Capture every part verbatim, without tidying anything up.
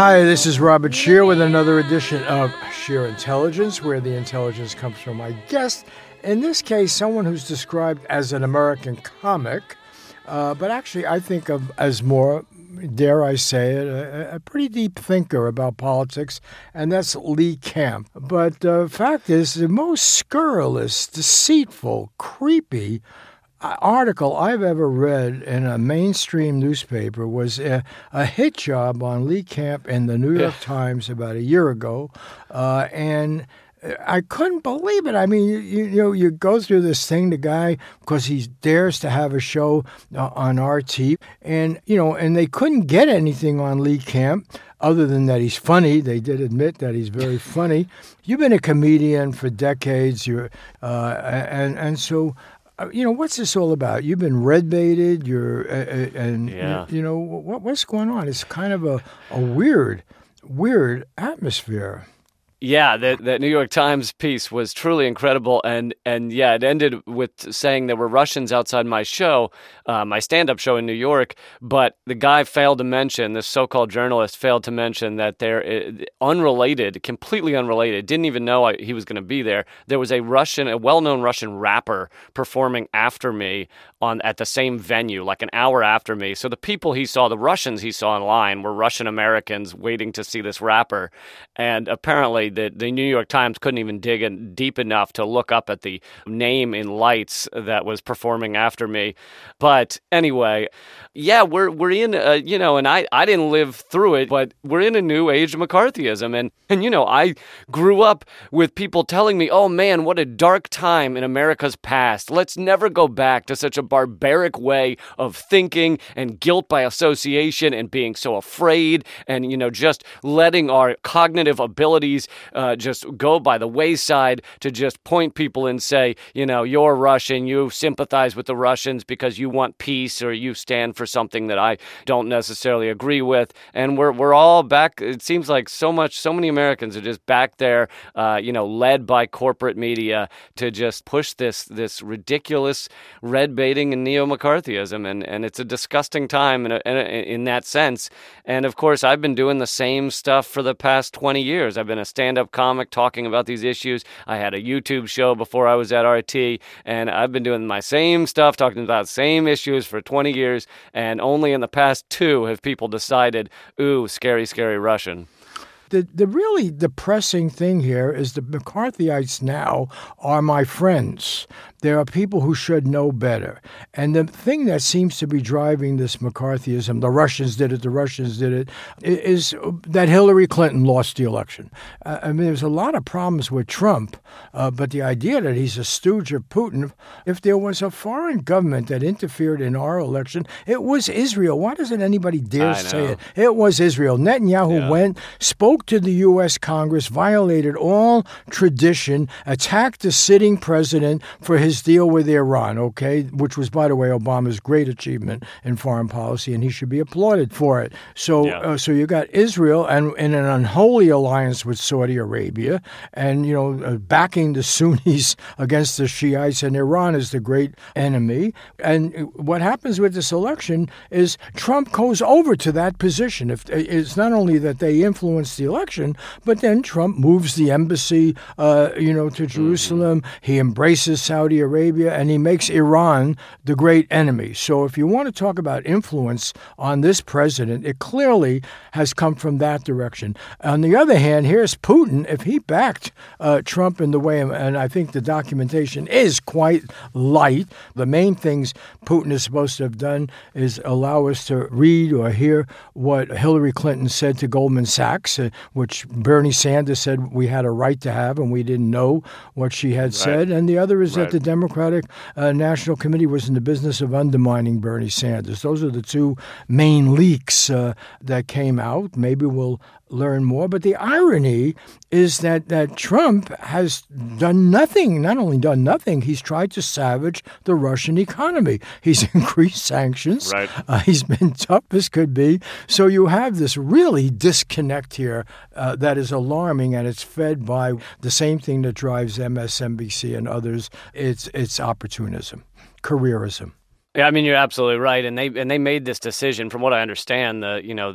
Hi, this is Robert Scheer with another edition of Scheer Intelligence, where the intelligence comes from my guest. In this case, someone who's described as an American comic, uh, but actually I think of as more, dare I say it, a, a pretty deep thinker about politics, and that's Lee Camp. But the uh, fact is, the most scurrilous, deceitful, creepy article I've ever read in a mainstream newspaper was a, a hit job on Lee Camp in the New York Times about a year ago, uh, and I couldn't believe it. I mean, you, you know, you go through this thing, the guy, because he dares to have a show uh, on R T, and, you know, and they couldn't get anything on Lee Camp other than that he's funny. They did admit that he's very funny. You've been a comedian for decades, you're, uh, and, and so... You know, what's this all about? You've been red baited. You're, uh, and yeah. you, you know what, what's going on? It's kind of a, a weird, weird atmosphere. Yeah, that that New York Times piece was truly incredible, and and yeah, it ended with saying there were Russians outside my show, uh, my stand-up show in New York, but the guy failed to mention, this so-called journalist failed to mention that they're uh, unrelated, completely unrelated, didn't even know I, he was going to be there. There was a Russian, a well-known Russian rapper performing after me on at the same venue, like an hour after me. So the people he saw, the Russians he saw in line, were Russian Americans waiting to see this rapper, and apparently the, the New York Times couldn't even dig in deep enough to look up at the name in lights that was performing after me. But anyway, yeah, we're we're in, uh, you know, and I, I didn't live through it, but we're in a new age of McCarthyism. And, and, you know, I grew up with people telling me, oh, man, what a dark time in America's past. Let's never go back to such a barbaric way of thinking and guilt by association and being so afraid and, you know, just letting our cognitive abilities Uh, just go by the wayside to just point people and say, you know, you're Russian, you sympathize with the Russians because you want peace or you stand for something that I don't necessarily agree with. And we're we're all back. It seems like so much, so many Americans are just back there, uh, you know, led by corporate media to just push this this ridiculous red baiting and neo-McCarthyism. And, and it's a disgusting time in, a, in, a, in that sense. And of course, I've been doing the same stuff for the past twenty years. I've been a stand-up comic talking about these issues. I had a YouTube show before I was at R T, and I've been doing my same stuff, talking about the same issues for twenty years, and only in the past two have people decided, ooh, scary, scary Russian. The the really depressing thing here is the McCarthyites now are my friends. There are people who should know better. And the thing that seems to be driving this McCarthyism, the Russians did it, the Russians did it, is that Hillary Clinton lost the election. Uh, I mean, there's a lot of problems with Trump, uh, but the idea that he's a stooge of Putin, if there was a foreign government that interfered in our election, it was Israel. Why doesn't anybody dare say it? It was Israel. Netanyahu yeah. went, spoke to the U S Congress, violated all tradition, attacked the sitting president for his deal with Iran, okay, which was, by the way, Obama's great achievement in foreign policy, and he should be applauded for it. So yeah. uh, so you got Israel and in an unholy alliance with Saudi Arabia and, you know, uh, backing the Sunnis against the Shiites, and Iran is the great enemy. And what happens with this election is Trump goes over to that position. If it's not only that they influence the election, but then Trump moves the embassy, uh, you know, to Jerusalem. Mm-hmm. He embraces Saudi Arabia, and he makes Iran the great enemy. So if you want to talk about influence on this president, it clearly has come from that direction. On the other hand, here's Putin. If he backed uh, Trump in the way, and I think the documentation is quite light, the main things Putin is supposed to have done is allow us to read or hear what Hillary Clinton said to Goldman Sachs, uh, which Bernie Sanders said we had a right to have, and we didn't know what she had right. said. And the other is right. that the Democratic uh, National Committee was in the business of undermining Bernie Sanders. Those are the two main leaks uh, that came out. Maybe we'll learn more. But the irony is that, that Trump has done nothing, not only done nothing, he's tried to savage the Russian economy. He's increased sanctions. Right. Uh, he's been tough as could be. So you have this really disconnect here uh, that is alarming, and it's fed by the same thing that drives M S N B C and others. It's, it's opportunism, careerism. Yeah, I mean, you're absolutely right, and they and they made this decision. From what I understand, the you know the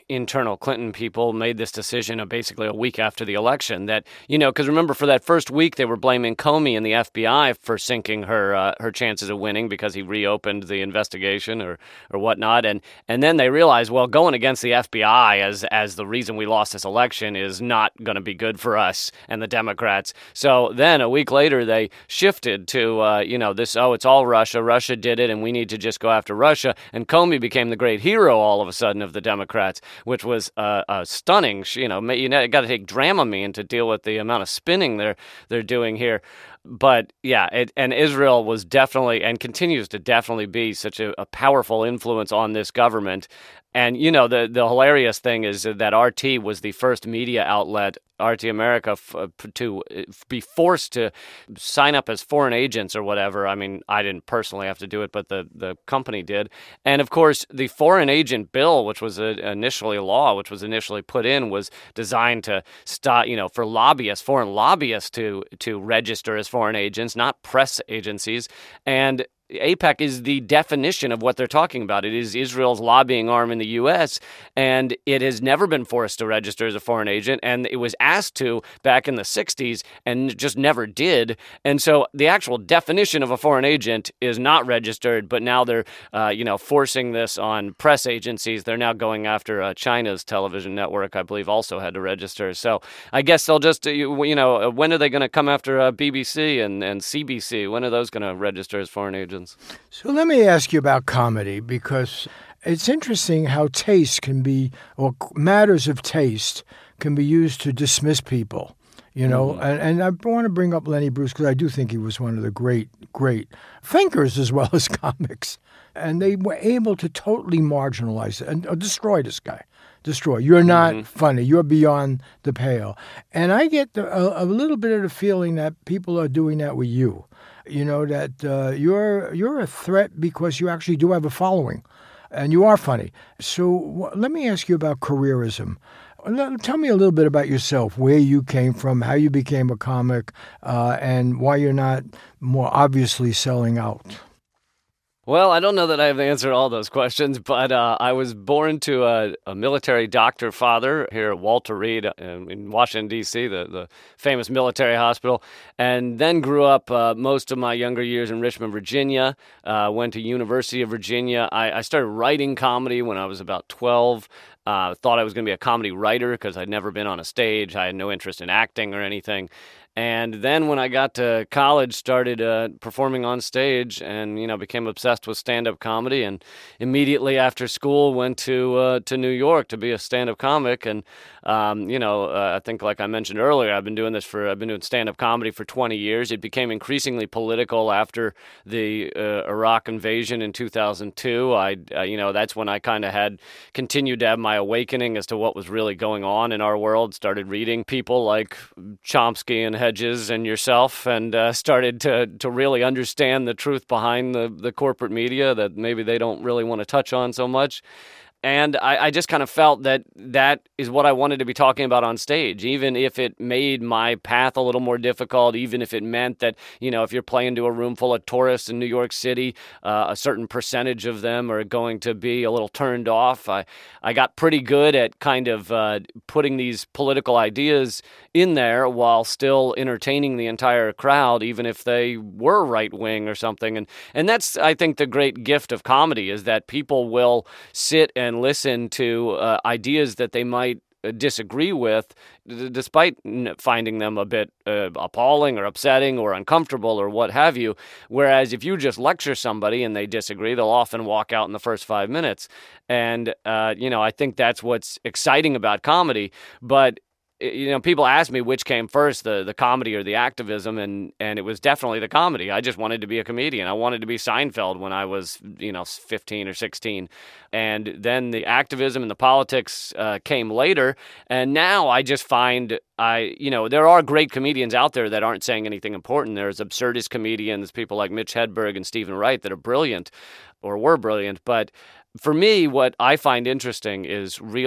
internal Clinton people made this decision of basically a week after the election that, you know, because remember for that first week they were blaming Comey and the F B I for sinking her uh, her chances of winning because he reopened the investigation or or whatnot. And and then they realized, well, going against the F B I as as the reason we lost this election is not going to be good for us and the Democrats. So then a week later they shifted to, uh, you know, this, oh, it's all Russia. Russia did it and we need to just go after Russia. And Comey became the great hero all of a sudden of the Democrats, which was uh, uh, stunning. You know, you got to take Dramamine to deal with the amount of spinning they're they're doing here. But yeah, it, and Israel was definitely and continues to definitely be such a, a powerful influence on this government. And, you know, the, the hilarious thing is that R T was the first media outlet, R T America, f- to be forced to sign up as foreign agents or whatever. I mean, I didn't personally have to do it, but the, the company did. And, of course, the foreign agent bill, which was a, initially a law, which was initially put in, was designed to stop, you know, for lobbyists, foreign lobbyists to, to register as foreign agents, not press agencies. And AIPAC is the definition of what they're talking about. It is Israel's lobbying arm in the U S, and it has never been forced to register as a foreign agent, and it was asked to back in the sixties and just never did. And so the actual definition of a foreign agent is not registered, but now they're, uh, you know, forcing this on press agencies. They're now going after uh, China's television network, I believe, also had to register. So I guess they'll just, you, you know, when are they going to come after uh, B B C and, and C B C? When are those going to register as foreign agents? So let me ask you about comedy, because it's interesting how taste can be, or matters of taste can be used to dismiss people, you know. Mm-hmm. And, and I want to bring up Lenny Bruce because I do think he was one of the great, great thinkers as well as comics. And they were able to totally marginalize it and uh, destroy this guy. Destroy. You're not mm-hmm. funny. You're beyond the pale. And I get the, a, a little bit of the feeling that people are doing that with you. You know, that uh, you're you're a threat because you actually do have a following, and you are funny. So w- let me ask you about careerism. Tell me a little bit about yourself, where you came from, how you became a comic, uh, and why you're not more obviously selling out. Well, I don't know that I have the answer to all those questions, but uh, I was born to a, a military doctor father here at Walter Reed in Washington, D C, the, the famous military hospital, and then grew up uh, most of my younger years in Richmond, Virginia, uh, went to University of Virginia. I, I started writing comedy when I was about twelve. Uh, thought I was going to be a comedy writer because I'd never been on a stage. I had no interest in acting or anything. And then when I got to college, started uh, performing on stage and, you know, became obsessed with stand-up comedy. And immediately after school, went to uh, to New York to be a stand-up comic. And, um, you know, uh, I think like I mentioned earlier, I've been doing this for, I've been doing stand-up comedy for twenty years. It became increasingly political after the uh, Iraq invasion in two thousand two. I, uh, you know, that's when I kind of had continued to have my awakening as to what was really going on in our world. Started reading people like Chomsky and Hedges and yourself, and uh, started to to really understand the truth behind the, the corporate media that maybe they don't really want to touch on so much. And I, I just kind of felt that that is what I wanted to be talking about on stage, even if it made my path a little more difficult, even if it meant that, you know, if you're playing to a room full of tourists in New York City, uh, a certain percentage of them are going to be a little turned off. I, I got pretty good at kind of uh, putting these political ideas in there while still entertaining the entire crowd, even if they were right-wing or something. And, and that's, I think, the great gift of comedy is that people will sit and and listen to uh, ideas that they might disagree with, d- despite finding them a bit uh, appalling or upsetting or uncomfortable or what have you. Whereas if you just lecture somebody and they disagree, they'll often walk out in the first five minutes. And, uh, you know, I think that's what's exciting about comedy. But you know, people ask me which came first, the, the comedy or the activism, and, and it was definitely the comedy. I just wanted to be a comedian. I wanted to be Seinfeld when I was, you know, fifteen or sixteen. And then the activism and the politics uh, came later. And now I just find, I, you know, there are great comedians out there that aren't saying anything important. There's absurdist comedians, people like Mitch Hedberg and Stephen Wright that are brilliant or were brilliant. But for me, what I find interesting is really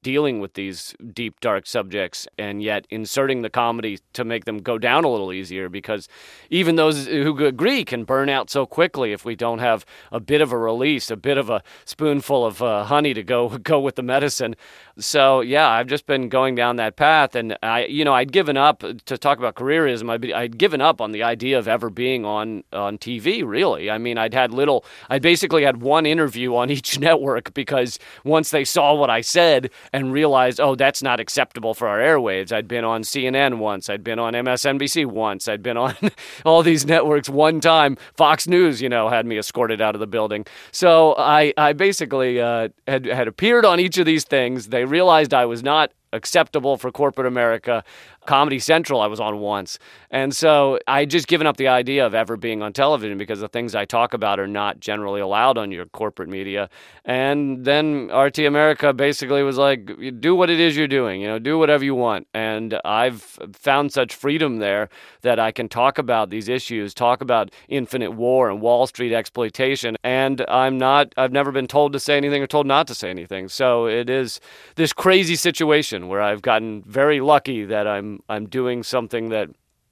dealing with these deep, dark subjects, and yet inserting the comedy to make them go down a little easier, because even those who agree can burn out so quickly if we don't have a bit of a release, a bit of a spoonful of uh, honey to go go with the medicine. So, yeah, I've just been going down that path, and I, you know, I'd given up, to talk about careerism, I'd, I'd given up on the idea of ever being on, on T V, really. I mean, I'd had little, I basically had one interview on each network, because once they saw what I said and realized, oh, that's not acceptable for our airwaves. I'd been on C N N once, I'd been on M S N B C once, I'd been on all these networks one time. Fox News, you know, had me escorted out of the building. So I, I basically uh, had, had appeared on each of these things. They realized I was not acceptable for corporate America. Comedy Central I was on once. And so I just given up the idea of ever being on television, because the things I talk about are not generally allowed on your corporate media. And then R T America basically was like, do what it is you're doing, you know, do whatever you want. And I've found such freedom there that I can talk about these issues, talk about infinite war and Wall Street exploitation. And I'm not, I've never been told to say anything or told not to say anything. So it is this crazy situation where I've gotten very lucky that I'm I'm doing something that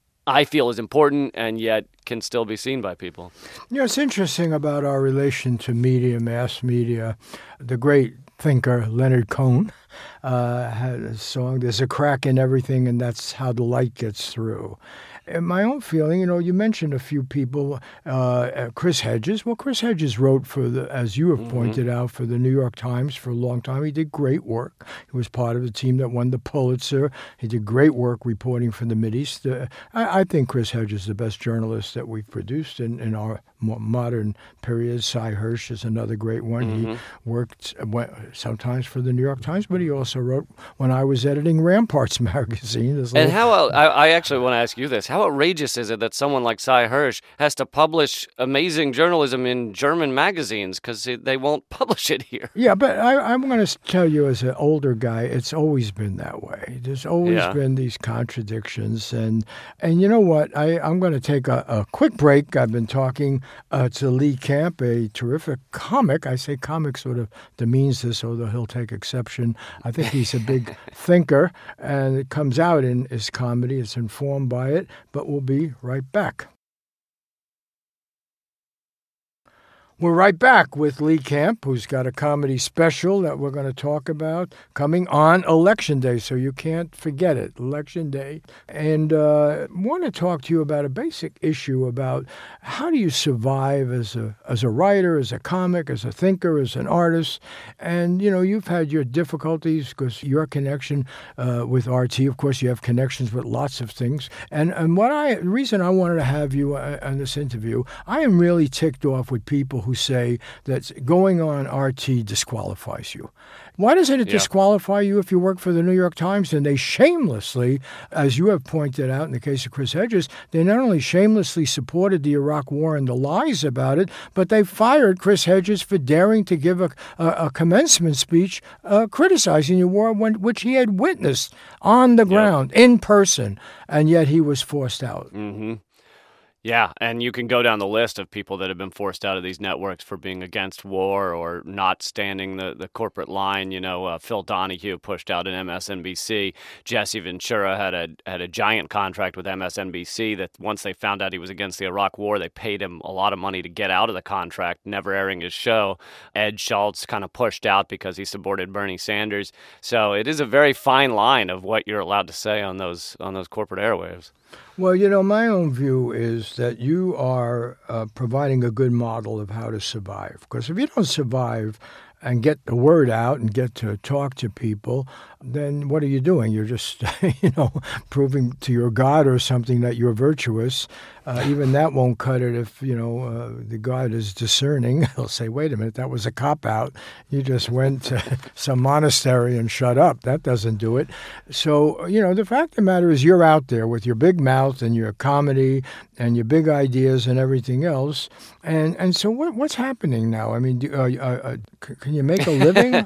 I feel is important and yet can still be seen by people. You know, it's interesting about our relation to media, mass media. The great thinker Leonard Cohen uh, had a song, "There's a crack in everything, and that's how the light gets through." In my own feeling, you know, you mentioned a few people, uh, Chris Hedges. Well, Chris Hedges wrote for the, as you have mm-hmm. pointed out, for the New York Times for a long time. He did great work. He was part of the team that won the Pulitzer. He did great work reporting from the Mideast. Uh, I, I think Chris Hedges is the best journalist that we've produced in, in our modern period. Cy Hirsch is another great one. Mm-hmm. He worked sometimes for the New York Times, but he also wrote when I was editing Ramparts magazine. And little... how, I, I actually want to ask you this. How outrageous is it that someone like Cy Hirsch has to publish amazing journalism in German magazines because they won't publish it here? Yeah, but I, I'm going to tell you, as an older guy, it's always been that way. There's always yeah. been these contradictions. And and you know what? I, I'm going to take a, a quick break. I've been talking uh, to Lee Camp, a terrific comic. I say comic sort of demeans this, although he'll take exception. I think he's a big thinker, and it comes out in his comedy. It's informed by it. But we'll be right back. We're right back with Lee Camp, who's got a comedy special that we're going to talk about coming on Election Day, so you can't forget it, Election Day. And uh, want to talk to you about a basic issue about how do you survive as a as a writer, as a comic, as a thinker, as an artist. And, you know, you've had your difficulties because your connection uh, with R T, of course, you have connections with lots of things. And, and what I, the reason I wanted to have you uh, on this interview, I am really ticked off with people who say that going on R T disqualifies you. Why doesn't it yeah. disqualify you if you work for the New York Times? And they shamelessly, as you have pointed out in the case of Chris Hedges, they not only shamelessly supported the Iraq War and the lies about it, but they fired Chris Hedges for daring to give a, a, a commencement speech uh, criticizing the war, when, which he had witnessed on the ground, yep. in person, and yet he was forced out. Mm-hmm. Yeah, and you can go down the list of people that have been forced out of these networks for being against war or not standing the, the corporate line. You know, uh, Phil Donahue pushed out an M S N B C. Jesse Ventura had a had a giant contract with M S N B C that once they found out he was against the Iraq War, they paid him a lot of money to get out of the contract, never airing his show. Ed Schultz kind of pushed out because he supported Bernie Sanders. So it is a very fine line of what you're allowed to say on those on those corporate airwaves. Well, you know, my own view is that you are uh, providing a good model of how to survive. Because if you don't survive and get the word out and get to talk to people, then what are you doing? You're just, you know, proving to your God or something that you're virtuous. Uh, even that won't cut it if, you know, uh, the God is discerning. He'll say, wait a minute, that was a cop-out. You just went to some monastery and shut up. That doesn't do it. So, you know, the fact of the matter is you're out there with your big mouth and your comedy and your big ideas and everything else. And and so what what's happening now? I mean, do, uh, uh, can you make a living?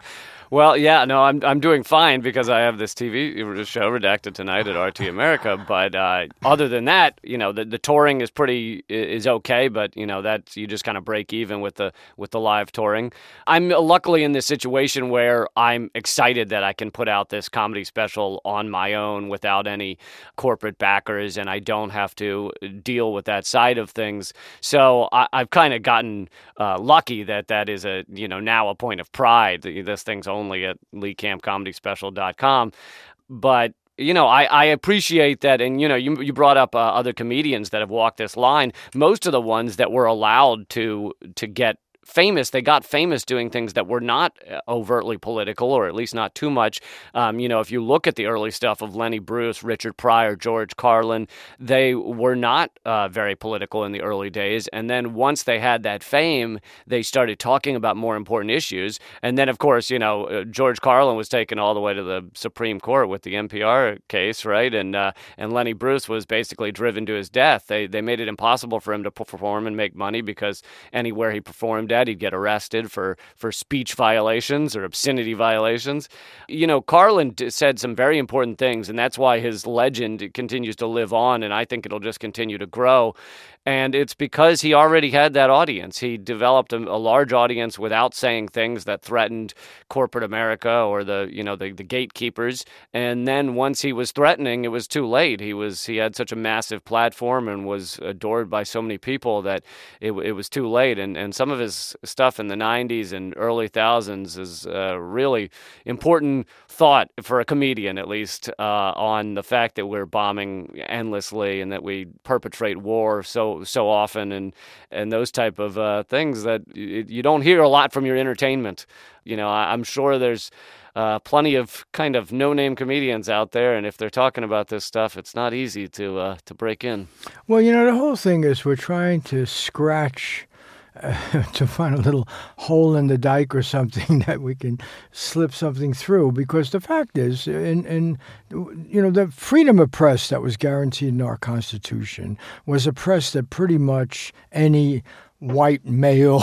Well, yeah, no, I'm I'm doing fine because I have this T V show, Redacted Tonight, at R T America. But uh, other than that, you know, the, the touring is pretty is okay. But you know, that you just kind of break even with the with the live touring. I'm luckily in this situation where I'm excited that I can put out this comedy special on my own without any corporate backers, and I don't have to deal with that side of things. So I, I've kind of gotten uh, lucky that that is a you know now a point of pride. This thing's only at lee camp comedy special dot com. But, you know, I, I appreciate that. And, you know, you, you brought up uh, other comedians that have walked this line. Most of the ones that were allowed to to get famous, they got famous doing things that were not overtly political, or at least not too much. Um, you know, if you look at the early stuff of Lenny Bruce, Richard Pryor, George Carlin, they were not uh, very political in the early days. And then once they had that fame, they started talking about more important issues. And then, of course, you know, uh, George Carlin was taken all the way to the Supreme Court with the N P R case, right? And uh, and Lenny Bruce was basically driven to his death. They they made it impossible for him to perform and make money because anywhere he performed at, he'd get arrested for, for speech violations or obscenity violations. You know, Carlin said some very important things, and that's why his legend continues to live on, and I think it'll just continue to grow. And it's because he already had that audience. He developed a, a large audience without saying things that threatened corporate America or the, you know, the, the gatekeepers. And then once he was threatening, it was too late. He was he had such a massive platform and was adored by so many people that it, it was too late. And and some of his stuff in the nineties and early thousands is a really important thought for a comedian, at least, uh, on the fact that we're bombing endlessly and that we perpetrate war so so often, and and those type of uh, things that you, you don't hear a lot from your entertainment. You know, I, I'm sure there's uh, plenty of kind of no-name comedians out there, and if they're talking about this stuff, it's not easy to uh, to break in. Well, you know, the whole thing is we're trying to scratch Uh, to find a little hole in the dike or something that we can slip something through. Because the fact is, in, in you know, the freedom of press that was guaranteed in our Constitution was a press that pretty much any white male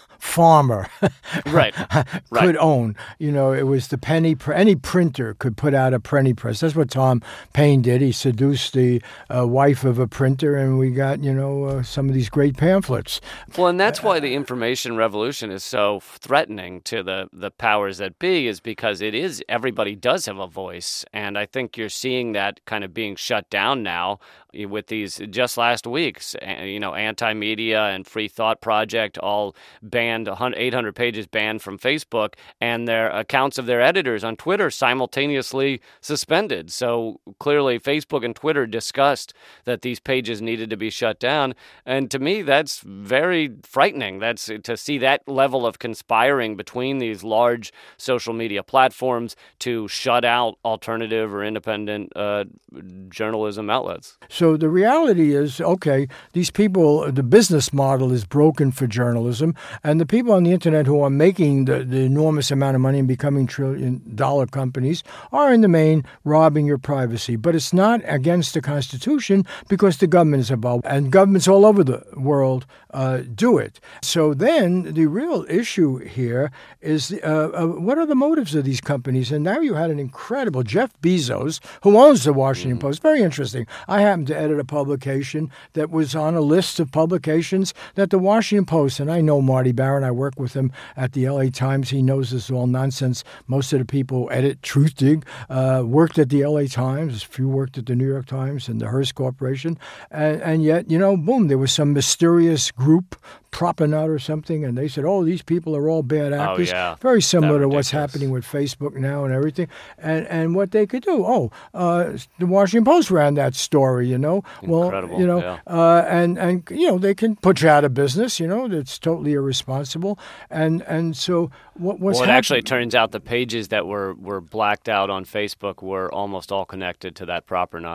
farmer right. could right. own. You know, it was the penny, pr- any printer could put out a penny press. That's what Tom Paine did. He seduced the uh, wife of a printer, and we got, you know, uh, some of these great pamphlets. Well, and that's why the information revolution is so threatening to the, the powers that be, is because it is, everybody does have a voice. And I think you're seeing that kind of being shut down now with these, just last week, you know, Anti-Media and Free Thought Project all banned, eight hundred pages banned from Facebook, and their accounts of their editors on Twitter simultaneously suspended. So clearly Facebook and Twitter discussed that these pages needed to be shut down. And to me, that's very frightening. That's to see that level of conspiring between these large social media platforms to shut out alternative or independent uh, journalism outlets. So the reality is, okay, these people, the business model is broken for journalism, and the people on the internet who are making the, the enormous amount of money and becoming trillion-dollar companies are in the main robbing your privacy. But it's not against the Constitution because the government is involved, and governments all over the world uh, do it. So then the real issue here is uh, uh, what are the motives of these companies? And now you had an incredible Jeff Bezos, who owns the Washington mm. Post. Very interesting. I happened to edit a publication that was on a list of publications that the Washington Post, and I know Marty Barron, I work with him at the L A Times. He knows this is all nonsense. Most of the people who edit Truthdig uh, worked at the L A Times. A few worked at the New York Times and the Hearst Corporation. And, and yet, you know, boom, there was some mysterious group propping out or something, and they said, oh, these people are all bad actors. Oh, yeah. Very similar to what's happening with Facebook now and everything. And and what they could do. Oh, uh, the Washington Post ran that story, you know. Incredible, well, you know, yeah. uh, and, and, you know, they can put you out of business, you know. That's totally irresponsible. And and so what, what's Well, it happening? actually turns out the pages that were, were blacked out on Facebook were almost all connected to that Proper Knot.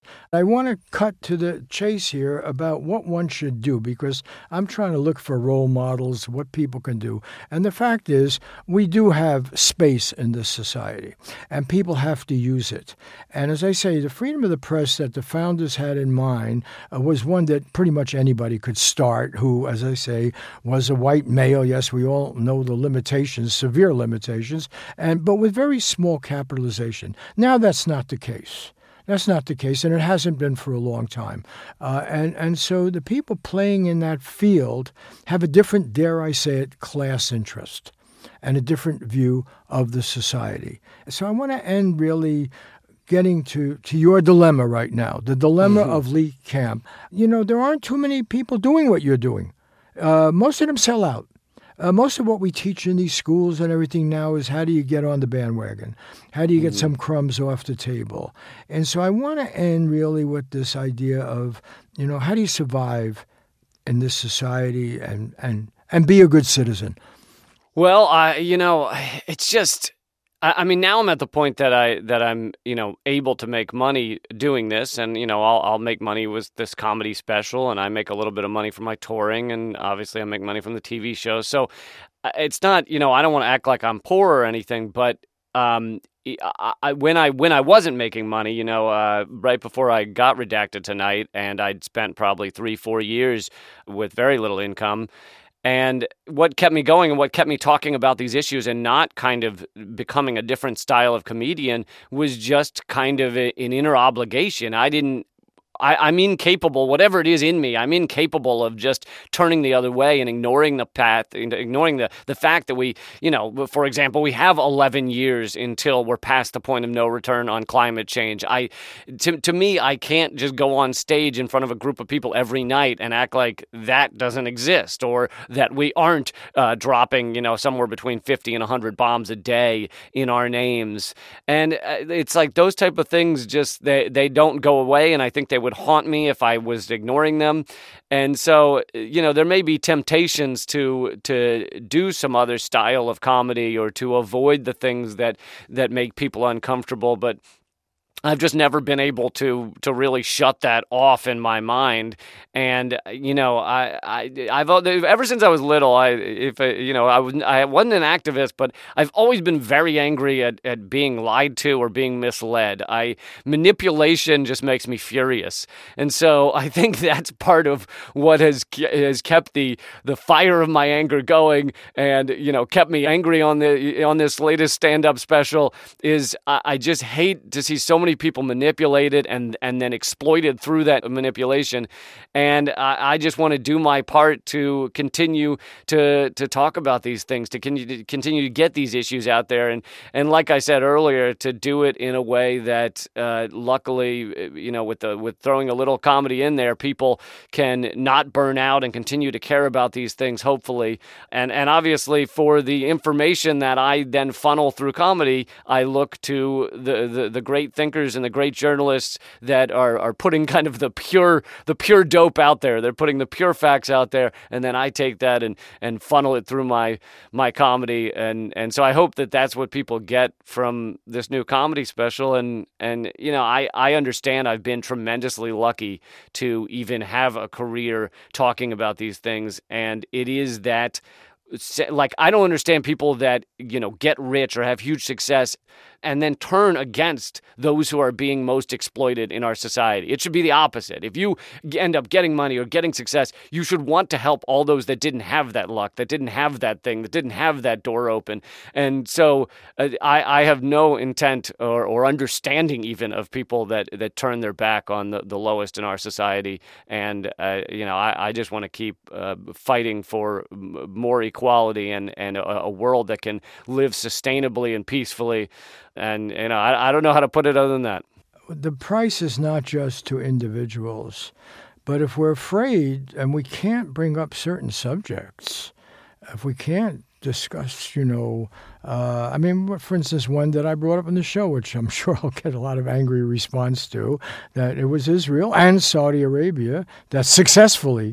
I want to cut to the chase here about what one should do, because I'm trying to look for role models, what people can do. And the fact is, we do have space in this society, and people have to use it. And as I say, the freedom of the press that the founders had in mind uh, was one that pretty much anybody could start who, as I say, was a white male. Yes, we all know the limitations, severe limitations, and but with very small capitalization. Now that's not the case. That's not the case, and it hasn't been for a long time. Uh, and, and so the people playing in that field have a different, dare I say it, class interest and a different view of the society. So I want to end really getting to, to your dilemma right now, the dilemma mm-hmm. of Lee Camp. You know, there aren't too many people doing what you're doing. Uh, most of them sell out. Uh, most of what we teach in these schools and everything now is how do you get on the bandwagon? How do you get mm-hmm. some crumbs off the table? And so I want to end really with this idea of, you know, how do you survive in this society and, and, and be a good citizen? Well, I, you know, it's just... I mean, now I'm at the point that I that I'm, you know, able to make money doing this, and you know, I'll I'll make money with this comedy special, and I make a little bit of money from my touring, and obviously I make money from the T V show. So it's not, you know, I don't want to act like I'm poor or anything, but um, I, I, when I when I wasn't making money, you know, uh, right before I got Redacted Tonight, and I'd spent probably three, four years with very little income. And what kept me going and what kept me talking about these issues and not kind of becoming a different style of comedian was just kind of a, an inner obligation. I didn't, I, I'm incapable, whatever it is in me, I'm incapable of just turning the other way and ignoring the path, ignoring the, the fact that we, you know, for example, we have eleven years until we're past the point of no return on climate change. I, to, to me, I can't just go on stage in front of a group of people every night and act like that doesn't exist, or that we aren't uh, dropping, you know, somewhere between fifty and one hundred bombs a day in our names. And it's like those type of things just, they, they don't go away, and I think they would would haunt me if I was ignoring them. And so, you know, there may be temptations to to do some other style of comedy or to avoid the things that that make people uncomfortable, but I've just never been able to to really shut that off in my mind. And you know, I I I've ever since I was little, I if I, you know I was I wasn't an activist, but I've always been very angry at, at being lied to or being misled. I manipulation just makes me furious, and so I think that's part of what has has kept the the fire of my anger going, and you know kept me angry on the on this latest stand-up special. Is I, I just hate to see so many people manipulated and and then exploited through that manipulation, and I, I just want to do my part to continue to to talk about these things, to continue to continue to get these issues out there, and and like I said earlier, to do it in a way that uh, luckily, you know, with the with throwing a little comedy in there, people can not burn out and continue to care about these things, hopefully, and and obviously for the information that I then funnel through comedy, I look to the the, the great thinkers and the great journalists that are, are putting kind of the pure the pure dope out there. They're putting the pure facts out there, and then I take that and, and funnel it through my my comedy. And, and so I hope that that's what people get from this new comedy special. And and you know I, I understand I've been tremendously lucky to even have a career talking about these things, and it is that. Like, I don't understand people that, you know, get rich or have huge success and then turn against those who are being most exploited in our society. It should be the opposite. If you end up getting money or getting success, you should want to help all those that didn't have that luck, that didn't have that thing, that didn't have that door open. And so uh, I, I have no intent or, or understanding even of people that, that turn their back on the, the lowest in our society. And, uh, you know, I, I just want to keep uh, fighting for more equality and, and a, a world that can live sustainably and peacefully. And, you know, I, I don't know how to put it other than that. The price is not just to individuals, but if we're afraid and we can't bring up certain subjects, if we can't discuss, you know, uh, I mean, for instance, one that I brought up on the show, which I'm sure I'll get a lot of angry response to, that it was Israel and Saudi Arabia that successfully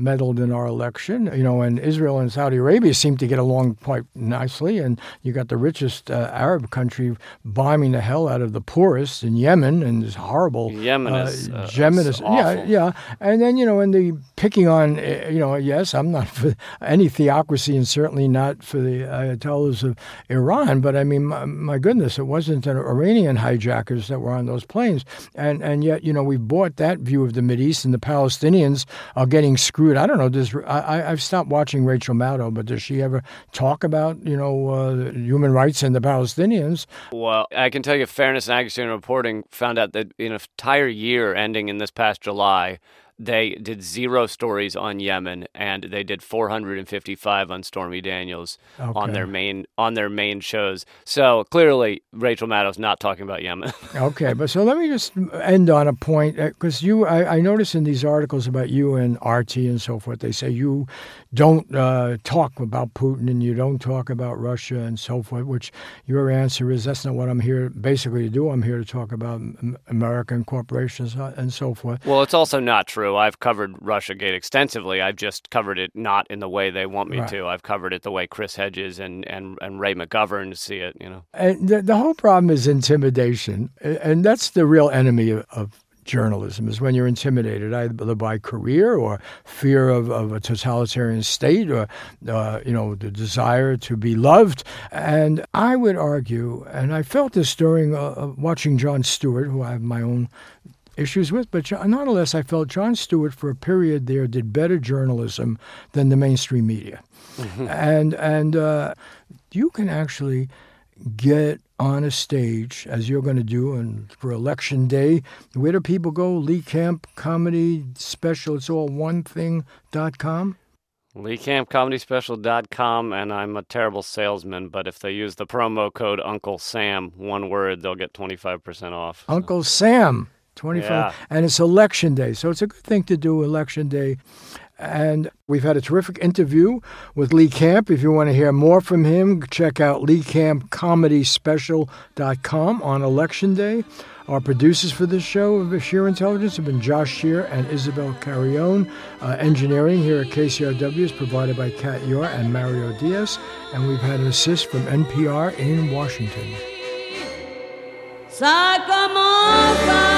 meddled in our election. You know, and Israel and Saudi Arabia seem to get along quite nicely, and you got the richest uh, Arab country bombing the hell out of the poorest in Yemen, and it's horrible. Yemen is, uh, Yemen is is awful. yeah, yeah. And then, you know, and the picking on, uh, you know, yes, I'm not for any theocracy and certainly not for the Ayatollahs of Iran, but I mean, my, my goodness, it wasn't an Iranian hijackers that were on those planes. And and yet, you know, we've bought that view of the Mideast, and the Palestinians are getting screwed. I don't know, does, I, I've stopped watching Rachel Maddow, but does she ever talk about, you know, uh, human rights and the Palestinians? Well, I can tell you Fairness and Accuracy in Reporting found out that in an entire year ending in this past July, they did zero stories on Yemen, and they did four hundred fifty-five on Stormy Daniels Okay. on their main on their main shows. So clearly, Rachel Maddow's not talking about Yemen. Okay, but so let me just end on a point, because you, I, I notice in these articles about you and R T and so forth, they say you don't uh, talk about Putin and you don't talk about Russia and so forth, which your answer is that's not what I'm here basically to do. I'm here to talk about American corporations and so forth. Well, it's also not true. I've covered Russiagate extensively. I've just covered it not in the way they want me right. to. I've covered it the way Chris Hedges and, and, and Ray McGovern see it, you know. And the, the whole problem is intimidation. And that's the real enemy of, of journalism, is when you're intimidated, either by career or fear of, of a totalitarian state or, uh, you know, the desire to be loved. And I would argue, and I felt this during uh, watching Jon Stewart, who I have my own issues with, but nonetheless, I felt Jon Stewart for a period there did better journalism than the mainstream media. Mm-hmm. And and uh, you can actually get on a stage, as you're going to do, and for election day, where do people go? Lee Camp Comedy Special, it's all one thing dot com? Lee Camp Comedy Special dot com, and I'm a terrible salesman, but if they use the promo code Uncle Sam, one word, they'll get twenty-five percent off. So. Uncle Sam. twenty-five Yeah. And it's election day, so it's a good thing to do election day. And we've had a terrific interview with Lee Camp. If you want to hear more from him, check out Lee Camp Comedy Special dot com on election day. Our producers for this show of Sheer Intelligence have been Josh Shear and Isabel Carrion. Uh, engineering here at K C R W is provided by Kat Yor and Mario Diaz. And we've had an assist from N P R in Washington. Sakamoka.